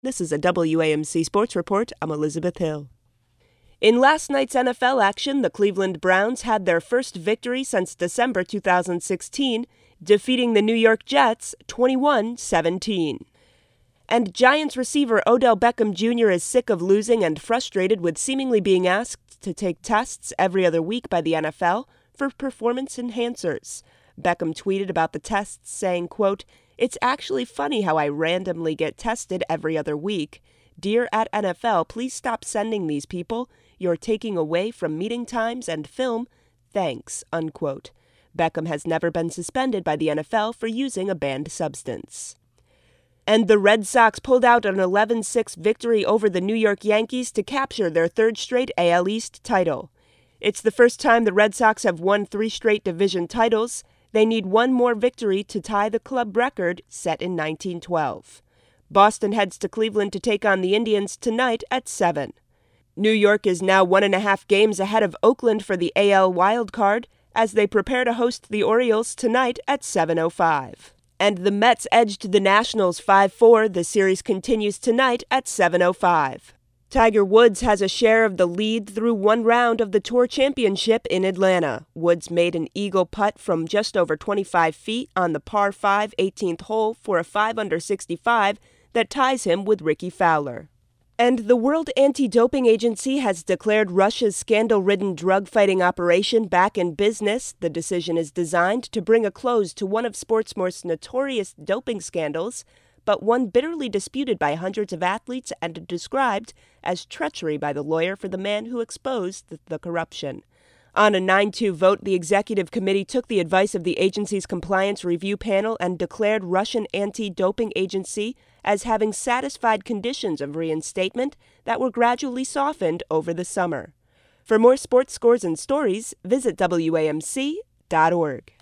This is a WAMC Sports Report. I'm Elizabeth Hill. In last night's NFL action, the Cleveland Browns had their first victory since December 2016, defeating the New York Jets 21-17. And Giants receiver Odell Beckham Jr. is sick of losing and frustrated with seemingly being asked to take tests every other week by the NFL for performance enhancers. Beckham tweeted about the tests saying, quote, "It's actually funny how I randomly get tested every other week. Dear at NFL, please stop sending these people. You're taking away from meeting times and film. Thanks," unquote. Beckham has never been suspended by the NFL for using a banned substance. And the Red Sox pulled out an 11-6 victory over the New York Yankees to capture their third straight AL East title. It's the first time the Red Sox have won 3 straight division titles. They need one more victory to tie the club record set in 1912. Boston heads to Cleveland to take on the Indians tonight at 7. New York is now 1.5 games ahead of Oakland for the AL wildcard as they prepare to host the Orioles tonight at 7:05. And the Mets edged the Nationals 5-4. The series continues tonight at 7:05. Tiger Woods has a share of the lead through one round of the Tour Championship in Atlanta. Woods made an eagle putt from just over 25 feet on the par 5 18th hole for a 5-under 65 that ties him with Ricky Fowler. And the World Anti-Doping Agency has declared Russia's scandal-ridden drug-fighting operation back in business. The decision is designed to bring a close to one of sport's most notorious doping scandals, but one bitterly disputed by hundreds of athletes and described as treachery by the lawyer for the man who exposed the corruption. On a 9-2 vote, the executive committee took the advice of the agency's compliance review panel and declared Russian anti-doping agency as having satisfied conditions of reinstatement that were gradually softened over the summer. For more sports scores and stories, visit WAMC.org.